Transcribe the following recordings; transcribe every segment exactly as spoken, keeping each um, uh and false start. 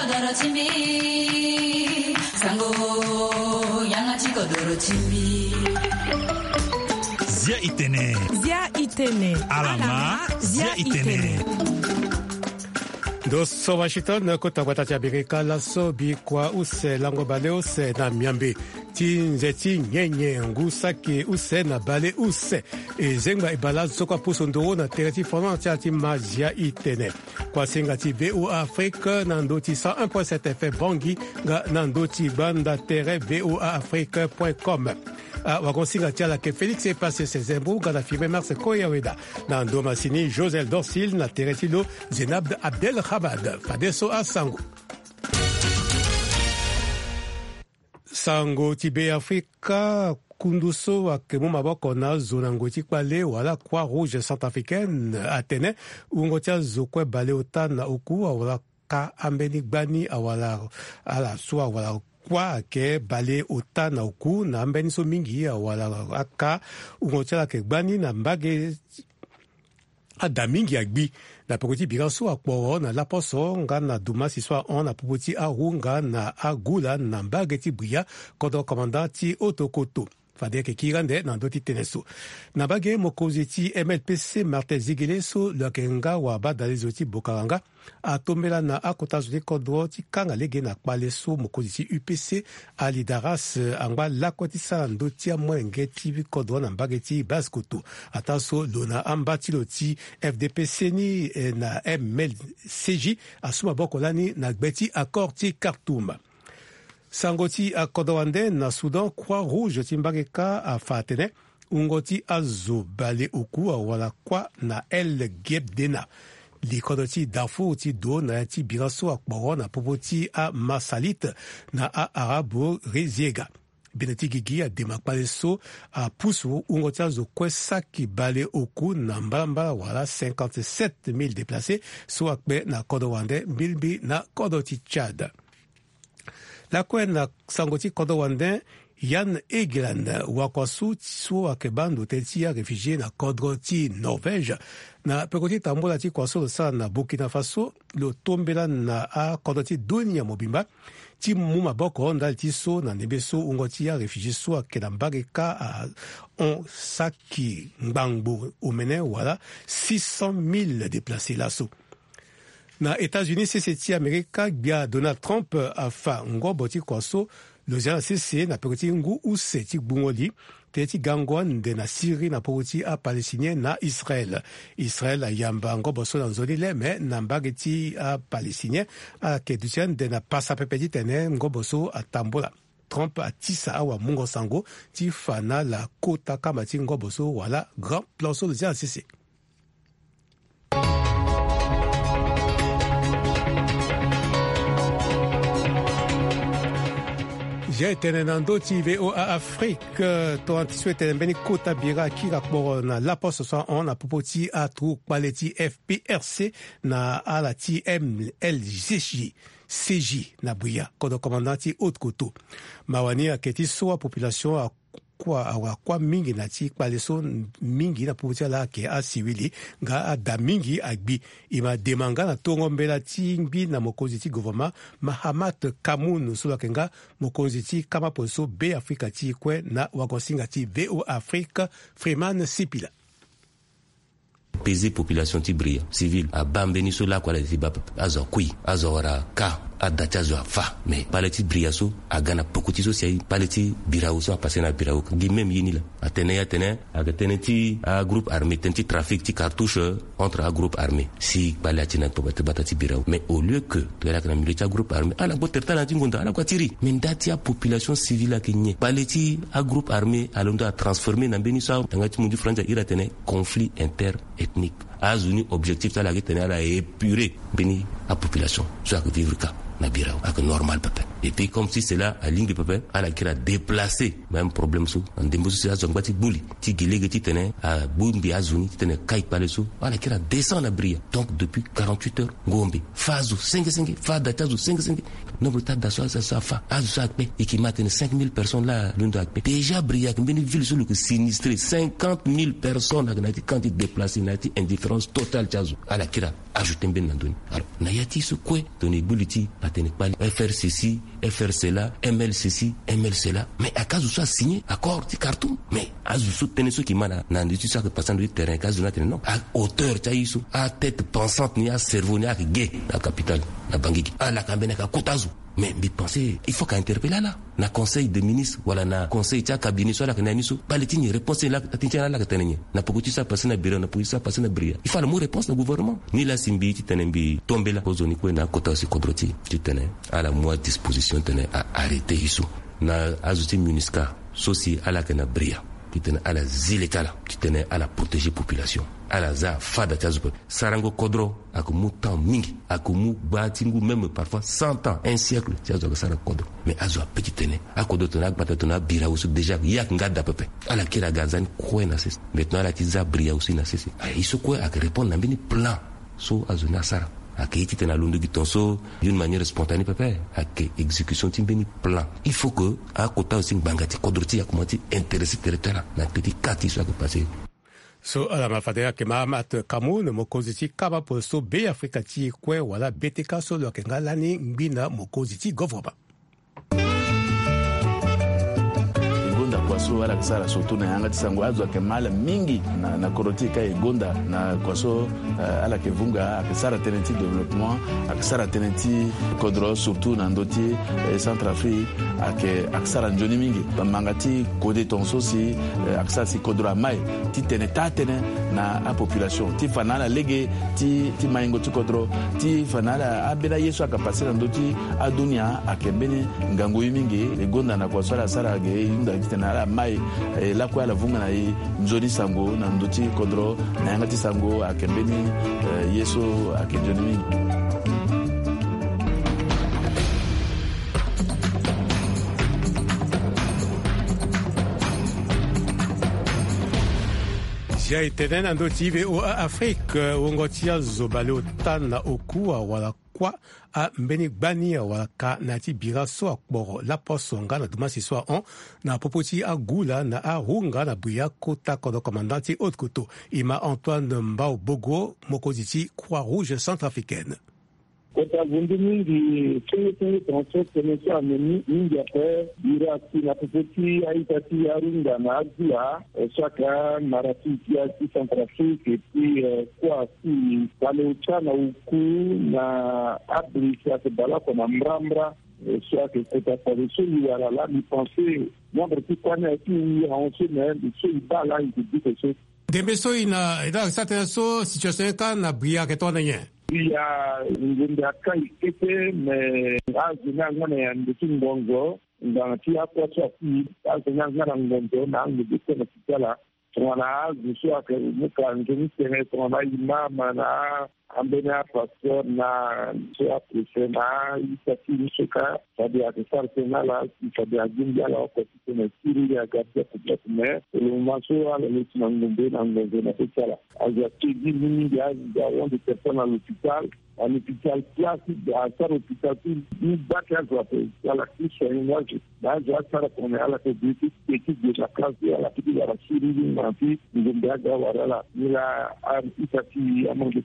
kodoro chimbi sango yanga chikodoro chimbi Zia Itene Zia Itene Alama Zia Itene Doso Washington kota watati Amerika laso bi kwa use lango bale use na miambe ti nzeti nyenye ngusaki use na bale use e zengba ibala zokwa puso ndoro na tereti fondant tia ti Zia Itene kwa singa ti V O A Afrique na ndoti cent un virgule sept F M Bangui nga na ndoti banda tere V O A Afrique point com Uh, wakonsinga tia la ke Félix e passé ses embou gana firme Mars Koyaweda na ndoma sini Josel Dorsil na teretilo Zenab Abdel Hamad Fadeso Asango Sango Tibe Afrika kunduso akemo maboko na zona ngoti kwale wala Croix Rouge Centrafricaine Atene ungotia zokwe bale otana oku wala ka ambeni gbani awala ala swa wala kwa ke bale ota na oku na mbeni so mingi wala aka ungotia ke gbani na mbage ada mingi agbi na pokoti biranso akporo na laposo nga na duma siswa on na popoti arunga na agula na mbage ti bria kodo komandati otokoto fade ke kirande na ndoti teneso na bage mokozi ti M L P C Martin Zigeleso lokenga wa badali zoti bokaranga atombela na akota zoti kodro ti kanga lege na kpaleso mokozi ti U P C Ali Daras angba lakoti sa ndoti mwenge ti kodro na mbage ti baskoto ataso lona ambati loti F D P C ni na M L C J asuma bokolani na gbeti accord ti Khartoum Sangoti a Kodowande na Soudan Croix Rouge timbageka a Fatene ungoti azo bale oku wala kwa na El Gebdena likodoti Darfour ti do na ti biraso akboro na popoti a Masalit na a Arabo Reziega Beneti Gigi a demakpaleso a Poussou ungoti azo kwesaki bale oku na mbamba wala cinquante-sept mille déplacés so akbe na Kodowande bilbi na Kodoti Tchad La kwen na sangoti Kodowande Yann Egeland wakwasu tso akebando tetia réfugié na Kodroti Norvège na pekoti tambola ti kwaso sa na Burkina Faso lo tombela na a Kodroti Dunia Mobimba ti muma boko ndal ti so na nebeso ungoti ya réfugié so akedambage ka a on saki ngbango omene wala six cent mille déplacés laso na États-Unis C C T Amerika bia Donald Trump afa ngobo ti kwaso lo zia C C na pekoti ngu use ti gbungoli te ti gangwan de na Syrie na pekoti a Palestinien na Israël. Israël a yamba ngobo so na nzoni le me na mbage ti a Palestinien a kedusian de na pasa pepe ti tene ngobo so a tambola. Trump a tisa awa mungo sango ti fana la kota kama ti ngobo so wala grand plan so lo zia C C. J'ai tene nando ti V O A Afrique to antiswe tene beni kota bira ki rakboro na la poste so on na popoti a trou quality F P R C na ala ti M L C J C J na buya kodo commandant haute koto mawani aketi so a population a kwa awa kwa mingi na ti kpaleso mingi na popoti ala ke a siwili nga a da mingi agbi ima demanga na tongo mbela ti ngbi na mokonzi ti gouvernement Mahamat Kamoun so lakenga mokonzi ti kama poso be Afrika ti kwe na wakonsinga ti V O Afrique Freeman Sipila Pese population ti bria civil a bambeni so la kwa la ti bap azo kui azo wara ka adata zo fa mais paleti bria so a gana pokoti so sei paleti birao so passer na birao gi même yini la atene atene a tene ti a groupe armé tenti trafic ti cartouche entre a groupe armé si paleti na to batati birao mais au lieu que la kana militaire groupe armé ala bo terta na tingonda ala kwa tiri mais dati a population civile kenye paleti a groupe armé alonda transformer na beni so ngati mundi franja ira tene conflit inter ethnique azuni objectif ta la tene ala épurer beni a population so a vivre ka na birao ak normal papa et puis comme si c'est là à ligne de papa à la qui a déplacé même problème sous en dembo so a zongati buli ti gelege ti tene a bumbi azuni ti tene kai pale so ala qui a descend na bria donc depuis quarante-huit heures ngombe fazu cinq cinq fa data zu cinq cinq nombre ta da so ça fa azu sa pe et qui matene cinq mille personnes là l'une de déjà bria que beni ville sur le sinistré cinquante mille personnes à nati quand il déplacé nati indifférence totale chazu ala qui a ajouté ben nandoni alors na yati so kwe toni buliti atene pali F R ceci, F R cela, M L ceci, M L cela. Mais à cause soit signé accord ti Khartoum. Mais azusu tene so ki mana na nditu sa que passant du terrain case na tene non. À hauteur ta iso, à tête pensante ni à cerveau ni à gay la capitale la Bangui. À la Kambena ka Kotazu. Mais bi penser il faut qu'interpeller là na conseil de ministre wala na conseil ta cabinet so la kana niso baletini réponse là atinja la katenye na pokuti sa passer na bureau na pokuti sa passer na bria il faut la mo réponse na gouvernement ni la simbi ti tenembi tomber la ozoni ko na kota si kodroti ti tene à la moi disposition tene à arrêter iso na azuti munisca soci à la kana bria ti tene à la zilekala ti tene à la protéger population à la za fada tazupe sarango kodro akumu temps mingi akumu batingu même parfois cent ans un siècle tazo sara kodro mais azo petit tene akodo tona bata tona bira aussi déjà yak ngada pepe ala kira gazan ko na ses maintenant la tiza bria aussi na ses il se quoi à répondre na bini plan so azo na sara akiti tena lundu gitonso d'une manière spontanée pepe ak exécution timbeni plan il faut que à kota aussi bangati kodroti akumati intéressé territoire na petit kati so que passer. So ala mafadea ke Mahamat Kamoun mokoziti kaba poso be Afrika ti kwe wala beteka so lo kenga lani ngbina mokoziti govroba. Gonda kwaso wala kisara surtout na yanga tisango azo ke mala mingi na na korotika e gonda na kwaso uh, ala ke vunga akisara tenenti développement akisara tenenti kodro surtout na ndoti eh, Centrafrique ake akisara njoni mingi bamangati kode tonso si uh, akisara si kodro mai ti tene tatene na a population ti fanala lege ti ti maingo ti kodro ti fanala abela yesu akapasira ndoti a dunia akembeni ngango mingi e gonda na kwaso ala sara ge inda tena la mai eh, la kwa la vunga na i njoni sango na ndoti kodro na yangati sango akembeni eh, yeso akenjoni mingi. Ja itenen ando tive o Afrique wongotia zobale otana okua wala kwa a mbeni gbania wala ka nati bira so akboro la posonga na dumasi so on na popoti agula na arunga na buya kota kodo commandanti haute koto ima Antoine Mbao Bogo mokoziti Croix-Rouge centrafricaine. Kota vundu mingi kwenye kwenye transfer kwenye ameni mingi ape birati na popoti aitati arunga na agula shaka marafiki ya si Centrafrique et puis kwa si wale uchana uku na abri ya kebala kwa mrambra shaka kota sabiso yuara la mi pense mwambre ki kwane ati uyanse na biso ibala ikudike so Dembeso ina ida satena so situation ka na bria ketona yen ya ngunda kai kete me azina ngana ya ndingongo ndati akwa tsapi azina ngana ngongo na ngudike na kitala twana azuswa ke muka ngeni tene twana imama na ambena pastor na sua presena isati nishika sabi akisar senala sabi aginja la ko tene siri ya gatia complètement le maso ala le tnangombe na ngombe na kitala aja tigi mingi ya ya de personnes à l'hôpital à l'hôpital classique à ça l'hôpital ni bac à droite à la cliché moi je là je ça qu'on est à la publicité équipe de la classe à la petite la siri na pi ngombe ga wala ila isati among de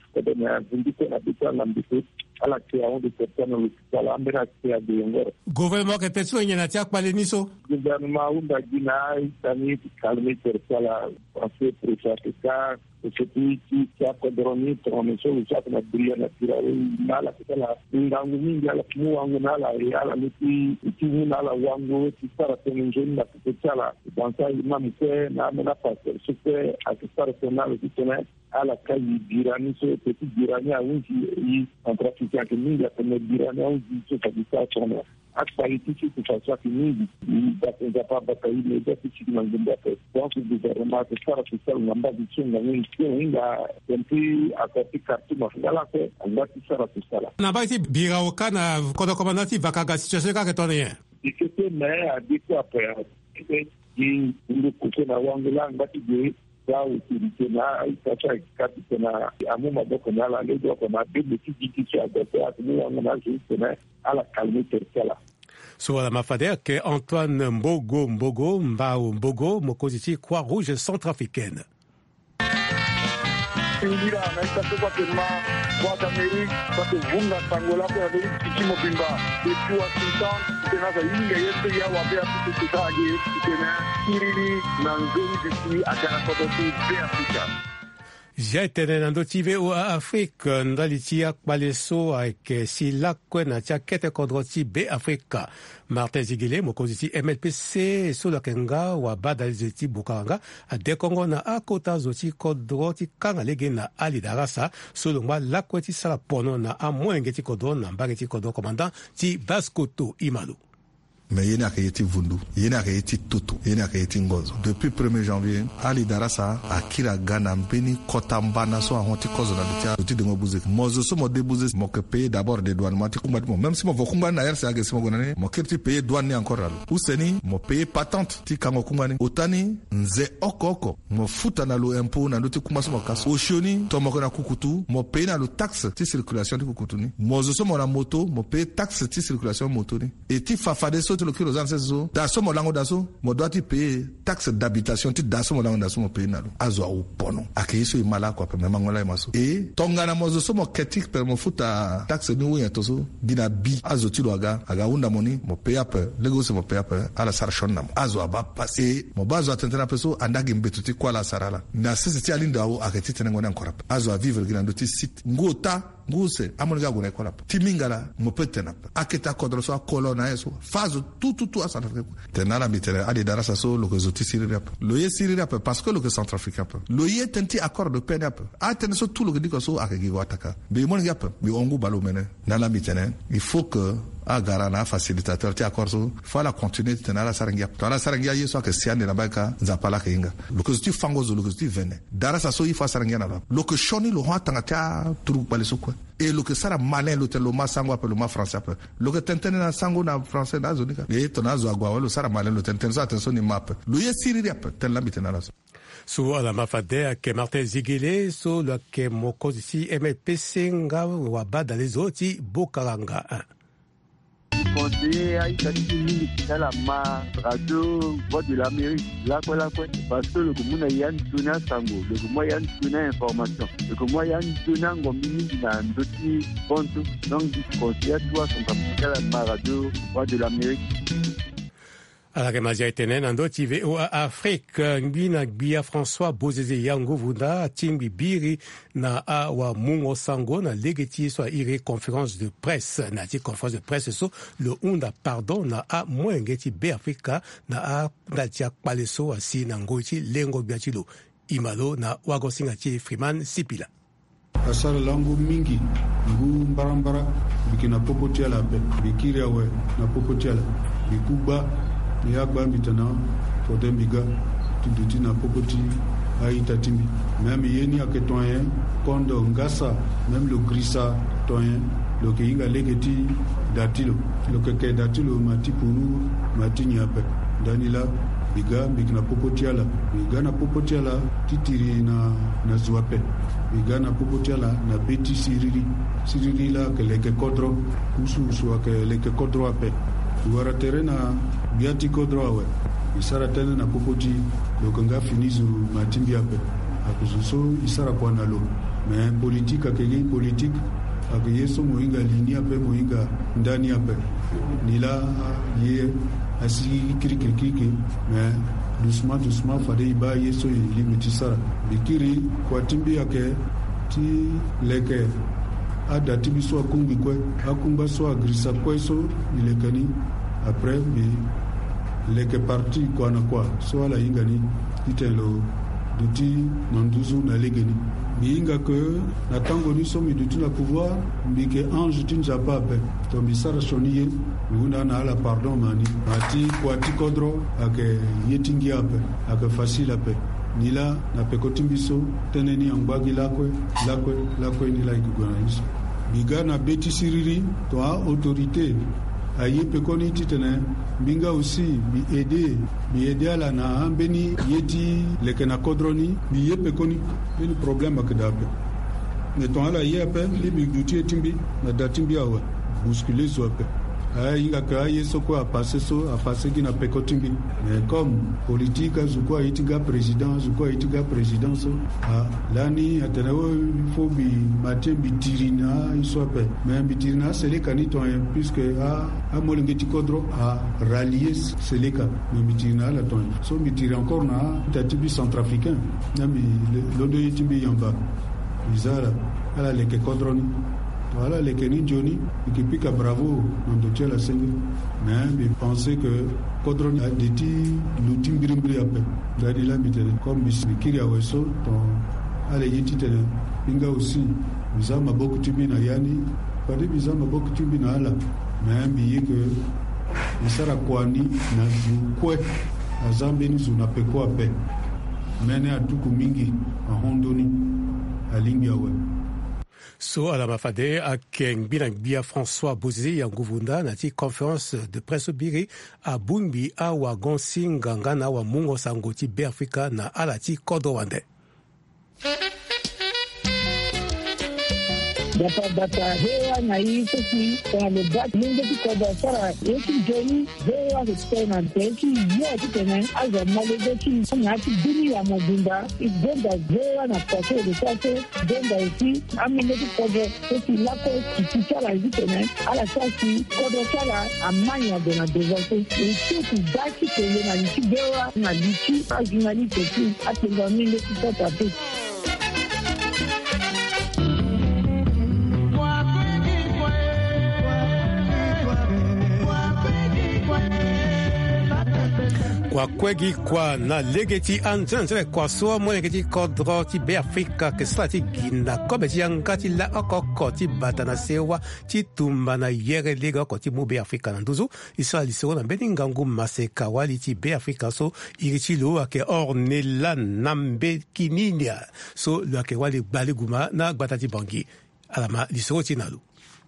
ala que a de personnes à l'hôpital ambera que a de ngoro gouvernement que tetso nyana tia pale niso gouvernement unda gina itani calme persala assez préfecture ce qui qui a kodroni troneso usa na bria na tirawe mala kala ndangu mingi ala mu wangu nala ala liti timu nala wangu tisara tenjeni na kutala dansa imam ke na mena passer super akisara tenala kitene ala kai birani so petit birani a unji i contraficia que mingi a tener birani a unji so kabisa tona actualité que ça soit fini il va pas batailler les déficits dans le débat donc le gouvernement que ça c'est ça on va dire qu'on a une inga depuis à côté Khartoum là que on va tout ça tout ça là na ba ti bira o kana kodo commandanti vakaga situation ka ketonye et que c'est mais à dire quoi après et il nous couper na wangula ngati de là utilité na itacha kati tena amu maboko na la leo kwa mabibi kiti cha dotea ni wangana juste na ala calmer terkala. So ala mafadea ke Antoine Mbogo Mbogo Mbao Mbogo mokoziti Croix-Rouge centrafricaine. singira na itato kwa tema kwa Amerika kwa vunga tangola kwa Amerika kimo bimba depuis Washington tena za inga yetu ya wabea tukutaje tena iriri na nzuri disi akana kwa tu Afrika. Ja tene nando tive o Afrika ndali tia kwaleso avec sila kwena tia kete kodroti be Afrika Martin Zigile mokoziti M L P C solo kenga wa badali zeti bukanga ade Kongo na akota zoti kodroti kanga lege na Ali Darasa solo ngwa lakweti sala pono na amwengeti kodro na mbageti kodro commandant ti Baskoto Imalo. Mais il y a qui Vundu, il y a qui Tutu, il y a qui Ngozo. Depuis premier janvier, Ali Darasa a kira Ghana Beni Kotambana so a honti kozo na lutia luti de mobuze. Mozo so mo débuze mo que payer d'abord des douanes mati kumba mo même si mo vokumba na yerse agesi mo gonane mo kirti payer douane encore alo. Useni mo payer patente ti kango kumani otani nze okoko mo futa na lo impôt na luti kumba so mo kaso. Oshioni to mo kona kukutu mo payer na lo taxe ti circulation ti kukutu ni. Mozo so mo na moto mo payer taxe ti circulation moto ni. Et ti fafade so le kilo zansezo daso mo lango daso mo doit payer taxe d'habitation ti daso mo lango daso mo payer nalo azo au pono akiso imala kwa pe mangola maso e tongana mozo so mo ketik per mo futa taxe ni wo yatoso dina bi azo ti loaga aga unda moni mo payer pe lego se mo payer pe ala sarshon nam azo aba passer mo bazo atentena peso andagi mbetuti kwa la sarala na sisi ti alinda o aketi tenengo na nkora azo a vivre gina ndoti site ngota nguse amoniga gona kola timingala mo petena aketa kodro so akolo na eso fazo tout tout tout à Centrafrique tenala mitele Ali Darasa so lo que zoti siri rap lo ye siri rap parce que lo que Centrafrique rap lo ye tenti accord de paix rap a tene so tout lo que diko so akegi wataka be mon gap be ongu balo mene nala mitele il faut que a garana facilitateur ti accord so faut la continuer tenala sarangia tenala sarangia yeso que siane na baka zapala kinga lo que zoti fangozo lo que zoti vene Darasa so il faut sarangia na lo que shoni lo hatanga ta turu bale so quoi et lo que sara malin lo te lo ma sango appelle lo ma français appelle lo que tentene na sango na français na zonika et tonazo agwa lo sara malin lo tentene so attention ni map lo ye siri rap ten la mitena la so ala mafade ke Martin Zigile so lo ke mokozisi M L P C nga wa bada les oti bokalanga conseiller à Italie dans la ma radio voix de l'Amérique là quoi là quoi parce que le commun y a une donnée sango le commun y a une donnée information le commun y a une donnée ngomini na ndoti ponto donc du conseiller toi son capital la ma radio voix de l'Amérique. ala ke mazia itene nando tive o Afrique ngina bia François Bozeze yango vunda timbi biri na a wa mungo sango na legeti so ire conférence de presse na ti conférence de presse so le unda pardon na a mwengeti be Africa na a na tia paleso asi na ngoti lengo biatilo imalo na wago singa ti Freeman Sipila asala langu mingi ngu mbarambara bikina popotia la pe bikiria we na popotia la bikuba ya bambi tana fotem biga tuduti na popoti aita timbi même yeni aketoyen kondo ngasa même le grissa toyen le ke inga legeti datilo le ke ke datilo mati puru mati nyape danila biga bikina popoti ala biga na popoti ala titiri na na zuape biga na popoti ala na beti siriri siriri la ke le ke kodro usu usu ke le ke kodro ape wara terena biati kodrowe isara tena na popoti lokanga finizu matimbi ape akuzuso isara kwa nalo mais politique akegi politique akiyeso moinga linia pe moinga ndani ape nila ye asi kirikiriki mais doucement doucement fade iba yeso limiti sara bikiri kwa timbi yake ti leke ada tibi so akungi kwe akumba so agrisa kwe so ilekani après bi leke parti kwa na kwa so ala ingani itelo duti nanduzu na legeni bi inga que na tango ni so mi duti na pouvoir bi ke ange tin japa pe to bi sara shoniye una na ala pardon mani ati kwa ti kodro ake yetingi ape ake facile ape nila na pekotimbiso teneni angbagi lakwe lakwe lakwe nila igugana iso biga na beti siriri to a autorité ayi pekoni titene binga aussi bi aider bi aider ala na ambeni yeti lekena kodroni bi ye pekoni ni problème akdape ne to ala yepe li bi duti timbi na datimbi awa bousculer so ape inga ka yeso ko apase so apase ki na pekotimbi mais comme politique zuko itiga président zuko itiga président so lani atanawo faut bi matin bitirina isope mais bitirina c'est kanito puisque a a molengeti kodro a rallier c'est les cas mais bitirina la ton so bitiri encore na tatibi centrafricain na mi lodo yitimbi yamba bizarre ala leke kodroni voilà les Kenny Johnny qui pique à bravo on doit la scène mais je pensais que Kodron a dit l'outil brimbri après d'aller là mais comme Mikiri Aweso ton allez y tite inga aussi nous avons beaucoup de bien à Yani pas de bizarre beaucoup de bien à là mais bien que il sera kwani na quoi à Zambie nous on appelle quoi paix mais à tout mingi à Hondoni à Lingawe. So ala mafade akeng binang bia François Bozé ya nguvunda na ti conférence de presse biri a Bumbi a wa gonsinga ngana wa mungo sangoti be Afrika na ala ti kodo wande. Data data hewa na hii sisi kwa lebat mungu tikoda sara yeki joni hewa histena teki ya titene aza malezeki ngati dini ya mobimba ibenda hewa na pase de sase benda isi amine tikoda esi lako kisala hitene ala sasi kodo sala amanya de na deserte isi daki tele na liki hewa na liki ajinali teki atenga minde tikoda teki. Kwa kwegi kwa na legeti anzanzwe kwa so mo legeti kodro ti be Afrika ke slati gina kobe ti angati la okoko ti batana sewa ti tumba na yere lega ko ti mu be Afrika na nduzu isa li so na beningangu maseka wali ti be Afrika so irichi lo ake ornela nambe kininia so lo ake wali baliguma na gbatati bangi alama li so ti nalu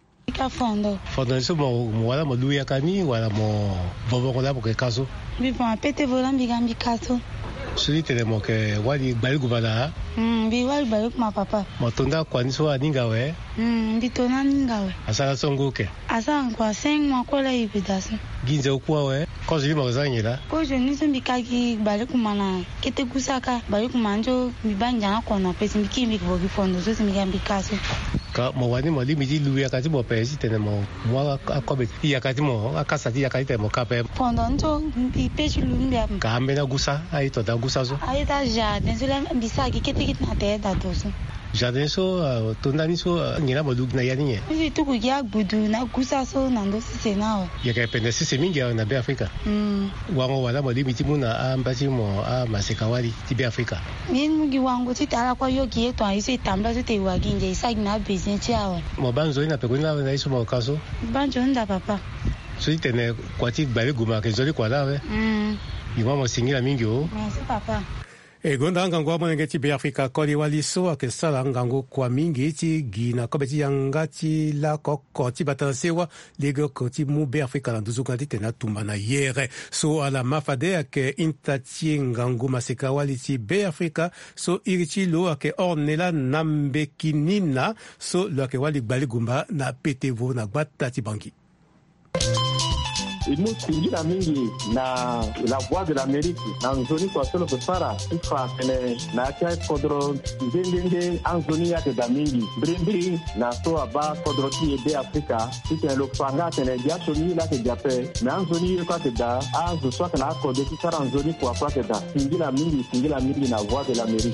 Fondo. Fondo so mo wala mo luya kani wala mo bobo ko la ko kaso. Bi bon pete volan bi gambi kaso. Suri tele mo ke wali bali gubala. Mm bi wali bali ma papa. Mo tonda kwani so aninga we. Mm bi tona ninga we. Asala songo ke. Asa kwa cinq mois ko la ibidasi. Ginze ukwa we. Ko jili mo zanyira. Ko je ni so bi kaki bali kumana kete kusaka bali kumanjo bi banja na kona pesi miki mi ko bi fondo so mi gambi kaso. Ka mo wani mo limiti luya kati mo pesi tene mo mo akobe iya kati mo akasa ti yakati mo kape fondo nto bi pechi lumbia ka ambena gusa ai to da gusa so ai ta jardin so la bisaki kete kete na te da doso jardin so to ndani so ngira mo lugna yani ye ni tu ku ya budu na gusa so na ndo sise na ya ka pende sise mingi na be Afrika mm wango wala mo limiti muna ambati mo a masekawali ti be Afrika min mugi wango ti tala kwa yogi eto ai se tamba so te wagi nje isa na business yawa mo banzo ina pe kuna na iso mo kaso banjo nda papa so itene kwati bale guma ke zoli kwa lawe mm iwa mo singira mingi o merci papa e gonda ngango amonenge ti be Afrika koli wali so ke sala ngango kwa mingi ti gina ko beti yanga ti la koko ti batansewa lego ko ti mu be Afrika na duzuka ti tena tumba na yere so ala mafade ke intati ngango maseka wali ti be Afrika so irichi lo ke ornela nambe kinina so lo ke wali gbali gumba na petevo na gbata ti bangi. Nous singira mingi na la voix de l'Amérique na nzoni kwa solo kusara ifa kene na kia kodro ndende anzoni ya da mingi brimbiri na so aba kodro ti ebe Afrika ite lo fanga kene dia so ni la ke jape na anzoni kwa ke da anzo so kana kodro ti sara anzoni kwa kwa ke da singira mingi singira mingi na voix de l'Amérique.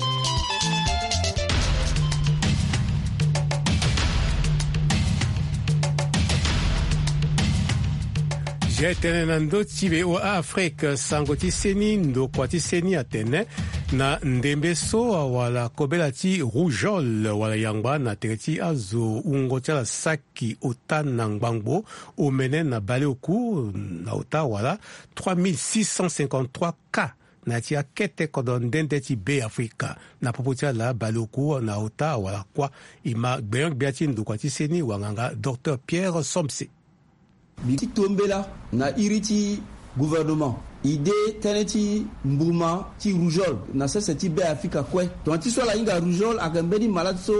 Jetene nando tibe o Afrika sango ti seni ndo kwa ti seni atene na ndembe so wala kobela ti rougeole wala yangba na tereti azo ungo tia la saki ota na ngbangbo omene na bale oku na ota wala trois mille six cent cinquante-trois cas na tia kete kodon dende ti be Afrika na popotia la bale oku na ota wala kwa ima gbeyon gbeati ndo kwa ti seni wanganga docteur Pierre Somse. Biti tombela na iriti gouvernement ide teneti mbuma ti rougeole na sese ti be Afrika kwe to ti so la inga rougeole akembeni malade so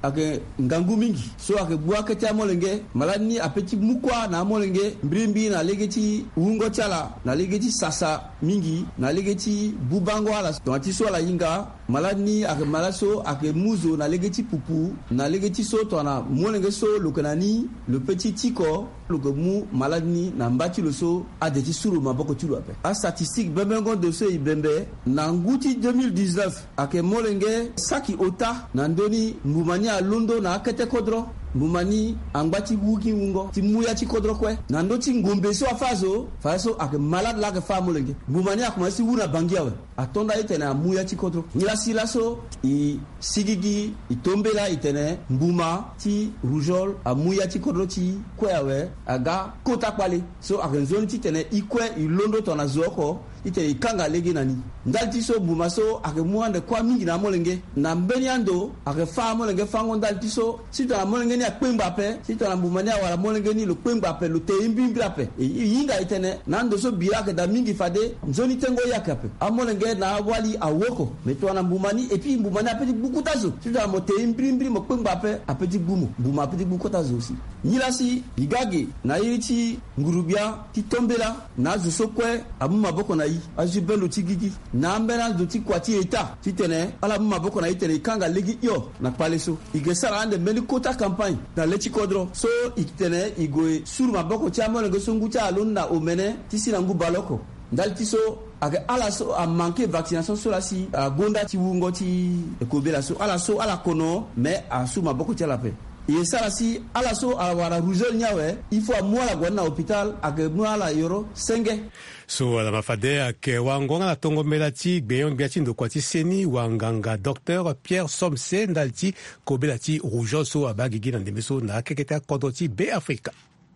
ake ngangu mingi so ake bua kete molenge malade ni apeti mukwa na molenge mbrimbi na legeti ungo chala na legeti sasa mingi na legeti bubango ala tonti so la yinga malade ni ake malaso ake muzo na legeti pupu na legeti so tona molenge so lukanani le petit tico le mu malade ni na mbati le so adeti suru maboko tulu ape a statistique bebengo de so ibembe na nguti deux mille dix-neuf ake molenge saki ota na ndoni mbumani a londo na akete kodro mbumani angbati wuki ungo ti muya ti kodro kwe na ndoti ngombe so afazo faso ake malade la ke fa molenge mbumani akumasi wuna bangia we atonda itena muya ti kodro nila sila so i sigigi itombela itene mbuma ti rougeole a muya ti kodro ti kwe we aga kota kwale so ake nzoni ti tene ikwe ilondo tona zoko ite ikanga legi nani ndalti so buma so ake muande kwa mingi na molenge na mbeni ando ake fa molenge fango ndalti so sito na molenge ni akpemba pe sito na buma ni awala molenge ni lo kpemba pe lo te imbimbra pe e yinga itene na ando so bira ke da mingi fade nzoni tengo yakape a molenge na wali awoko meto na buma ni et puis buma ni apeti bukutazo sito na mo te imbimbri mo kpemba pe apeti bumo buma apeti bukutazo aussi nilasi igage na yiti ngurubia ti tombela na zo so kwe abuma boko na azubelo tigigi na mbena duti kwati eta titene ala maboko na itene kanga legi yo na paleso igesara ande meni kota campagne na leti kodro so itene igoe sur maboko chamo ngo sungu cha alonna omene tisina ngu baloko ndalti so ake ala so a manqué vaccination so la si a gonda ti wungo ti ekobela so ala so ala kono mais a sur maboko cha la pe et ça si ala so awara rougeole nyawe il faut moi la gwana hôpital ake moi la yoro senge so ala mafade ake wangonga na tongo melati gbeyon biati ndo kwati seni wanganga docteur Pierre Somse ndalti kobelati rougeole so abagigi na ndemeso na keketa kodoti be Africa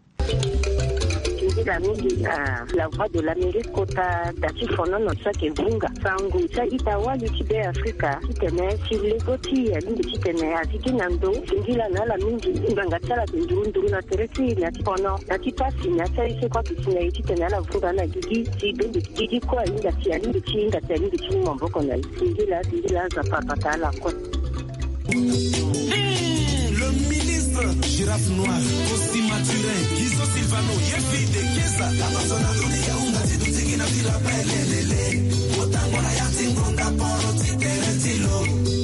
la mingi la voix de l'Amérique kota dati fono no sake vunga sangu cha itawa yutibe Afrika kitene chilegoti ya lingi kitene atiki nando singila na la mingi nganga chala ndurunduru na tereti na fono na tipasi na chaise kwa kitene kitene la vunga na gigi tibendi gigi kwa inga tia lingi chinga tia lingi chimo mboko na singila singila za papa la kwa le ministre Girafe Noire, Costi Maturin, Gizo Silvano, Yefide, Kesa, la persona dunia unga tiduti na vila pelelele, otango na yati ngonga poro titeretilo,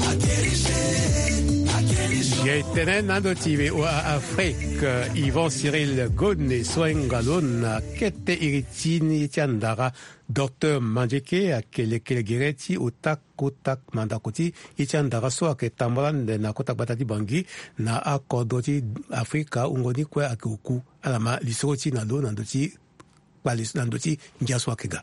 akerishe, akerishe. Yetene nando tiwe wa Afrique, Yvan Cyril Godne, Soengalon, Kete Iritini Tiandara, Docteur Manjeke akele kele gereti utak kotak mandakoti ichandara so ake tambalan na kotak batati bangi na akodoti Afrika ungoni kwe ake uku alama lisoti na do nandoti balis nandoti njaso akega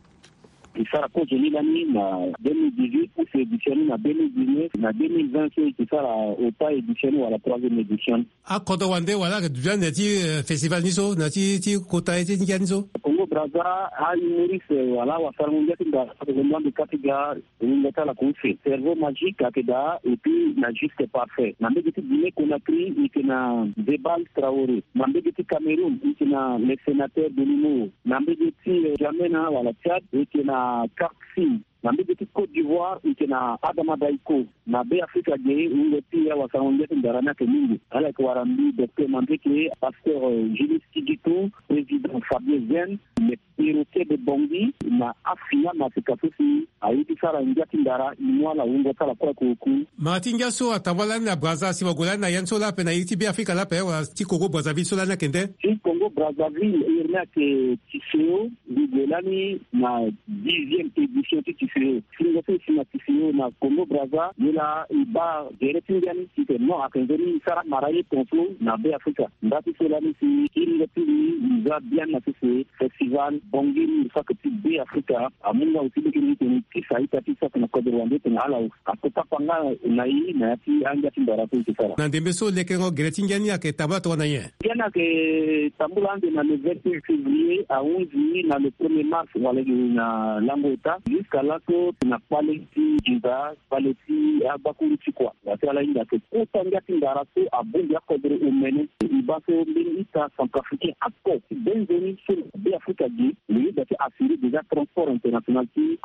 isara ko jeli lani na deux mille dix-huit pour se éditionner na deux mille dix-neuf na deux mille vingt c'est ça au pas éditionner à la troisième édition akodo wande wala ke dujan nati festival niso nati ti kota eti nganiso Congo Brazza a humoriste wala wa farmunga tinda le de Katiga ngata la confé cerveau magique akeda et puis na juste parfait na mbeki Guinée Conakry ikena Debal Traoré na mbeki Cameroun ikena le sénateur de Limo na mbeki Jamena wala Tchad ikena Karksi na mbeki Côte d'Ivoire ikena Adama Daiko na be Afrika je ngoti wa farmunga tinda na kemingi ala ko warambi docteur Mandeke pasteur Julius Kidito président Fabien Zen le perroquet de Bongi na afia na fikasusi aiti sara ngati ndara imwala ungo sara kwa kuku Martinga so atawala na Brazza si wagola na yanso la pe na iti bi Afrika la pe wa ti Congo Brazzaville so la na kende ti Congo Brazzaville irna ke Tiseo ligolani na dixième édition ti Tiseo singa se sina Tiseo na Congo Brazza ila iba geretingani ti no akendeni sara maraye tonso na be Afrika ndati so la ni si ile ti za bien na ce festival Bongi ça que ti be Afrika amunga usili kini ni kisa ita tisa kuna kodro wande tena ala akota panga na hii na ti anja tindara tu kisara na ndembeso lekengo gretingani ake tabato na ye yana ke tambulande na le vingt-huit février à onze heures na le premier mars wale na langota jusqu'à là que na paleti jinda paleti abakuru chikwa watala inda ke kota anja tindara tu abundi akodro umene ibaso mbinita centrafricain akko benjoni sur be Afrika gi lui d'être assuré déjà transport international qui a été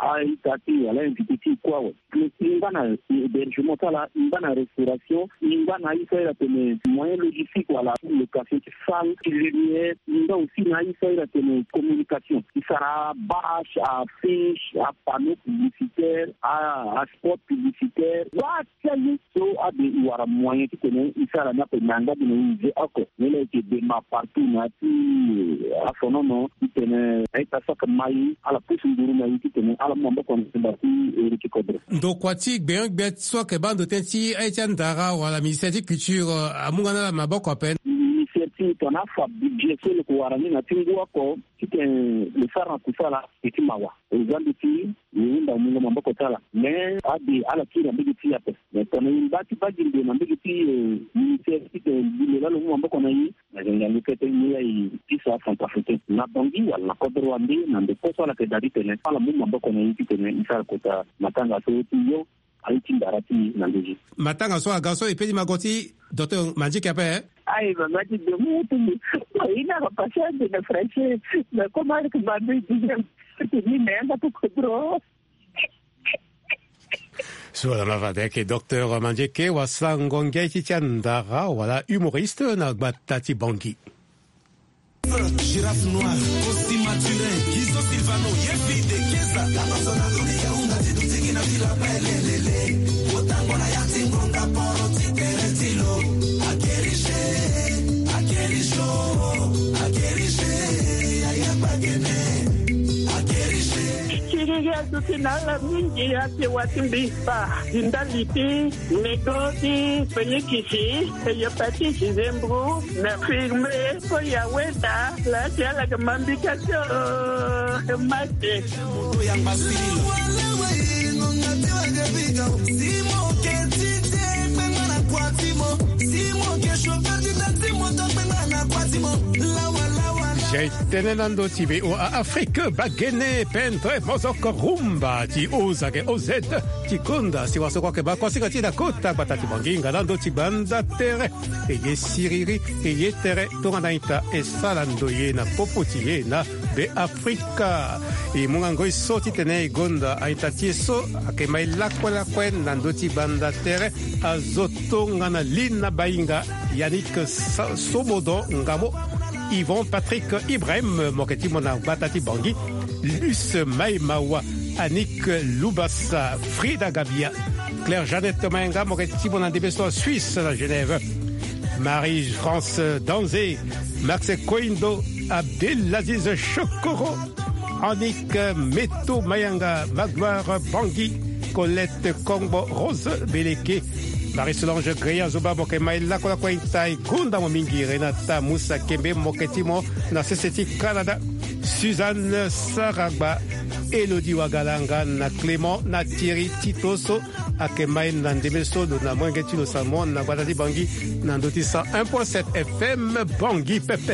kati ala invité kwa ingana hébergement tala ingana restauration ingana isa tene moyen logistique wala location salle lumière inga aussi na isa tene communication isara bâche affiche à panneau publicitaire à spot publicitaire wa tell so a de wara moyen qui tene isara na penanga de nje ako nele ke de ma partout na ti a fono no tene ay tasa mai ala pusu nduru na qui tene ala mambo kon bati eriki kodre ndo kwati gbe gbe so ke bando tenti ay tiandara wala ministère de culture amungana la maboko pen initiative ton afa budget sur le kwarani na tingwa ko kite le fara kusala itimawa uzambi ti yunda mungo mamboko tala mais abi ala kira mbigi ti ape mais ton imbati bagi ndo na mbigi ti ministère ti le lalo mamboko na yi na jenga lukete ni ai tisa Centrafricain na bangi wala kodro wandi na ndo kosa la kedari tene ala mungo mamboko na yi tene isara kota matanga so tiyo aliti darati na ndoji matanga so agaso epedi magoti docteur Manji Kape ai baba ti de mutu ina ba passer de la français mais comment que va me dire que ni même pas kodro Sur la vadeke docteur Manjeke wa sangonge titiandara wala humoriste na Batati Bangi. Girafe noire, Costi Maturin, Gizo Silvano, Yefi de Kesa, la mazona dunia unga tidutiki na vila pelelele, otango na yati ngonga poro titeretilo, akerishe, akerisho, akerishe, ayapagene, akerishe. Kiriya tukinala mingi ate watimbisa, indaliti, negoti, penyekisi, eyapati zembru, na firme, koya weda, la tiala kamambikacho, mate. Mundo yang basililo. Wale ngonga tiwa gabika, simo ketite, pengana kwatimo, simo kesho kadita, simo to pengana kwatimo, lawa lawa. J'ai tenenando tibe o Afrique bagene pentre mozoko rumba ti ozage ozet ti konda si waso kwa ke ba kwasi kati da kota batati banginga nando ti banda tere e ye siriri e ye tere tonanaita e salando ye na popoti ye na be Afrika e mungango so ti tene gonda aita ti so ake mai lakwa lakwa nando ti banda tere azotonga na lina bainga Yannick Somodo ngamo Yvon Patrick Ibrahim Moketi Mona Batati Bangi Luce Maïmawa Annick Loubassa Frida Gabia Claire Jeannette Menga Moketi Mona Debeso Suisse à Genève Marie-France Danzé Max Koindo Abdelaziz Chokoro Annick Meto Mayanga Magloire Bangui Colette Kombo Rose Beleke Marie-Solange Greya Zoba Mokemaila Kola Kwaintai Kunda Momingi Renata Moussa Kembe Moketimo na C C T Canada Suzanne Saragba Elodie Wagalanga na Clément na Thierry Titoso Akemai na Ndemeso na Mwengetino Samon na Batati Bangi na Ndoti cent un point sept F M Bangi Pepe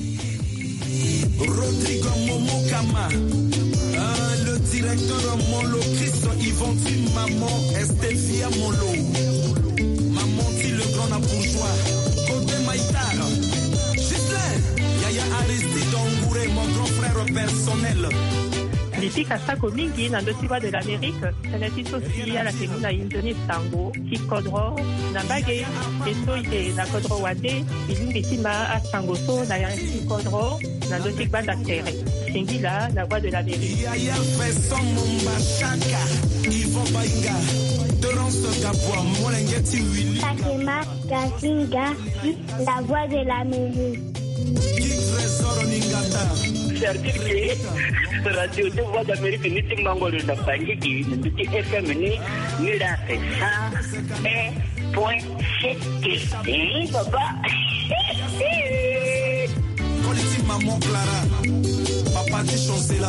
Rodrigo Momokama ah, le directeur Molo Christ Yvon Maman Estefia Molo le grand bourgeois, Côté Maïtara, Gislain, Yaya Aristide Ongouré, mon grand frère personnel. Liti kasako mingi na ndotiba de l'Amérique, senati sosi ala kemina indoni tango, ki kodro, na bage, eso ite na kodro wande, ilungi tima a tango so na yanki kodro, na ndotik banda tere. Singila, la voix de l'Amérique. Yaya Fesson Momba Chaka, Yvon Bainga. Takema Kasinga, la voix de l'Amérique. C'est-à-dire que radio de voix d'Amérique ni ti mangolo da bangi ki ni ti F M ni ni la cent un point sept. Eh papa. Coliti maman Clara. Papa ti chancela.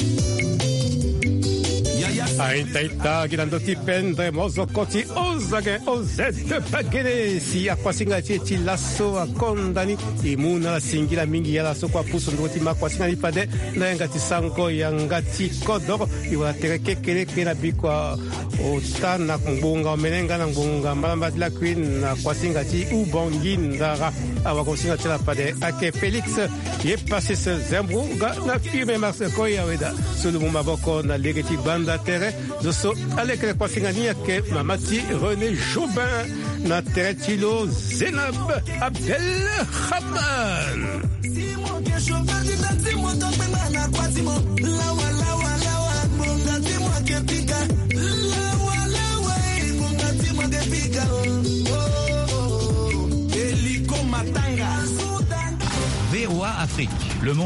Aitaita girando ti pendre mozo koti ozage ozet bagene si akwasinga ti ti lasso akondani imuna la singila mingi ya lasso kwa puso ndoti makwasinga ni pade na ngati sango yanga ti kodoro iwa tereke kele kena bikwa otana kumbunga menenga na ngunga malamba la queen na kwasinga ti ubongi ndara awa kwasinga ti la pade ake Felix ye passé ce zembruga na firme Marseille koya weda sulu maboko na legeti banda ter tere zoso alekele kwa singania ke mamati René Jobin na tere tilo Zenab Abdel Khaban. V O A Afrique, le monde.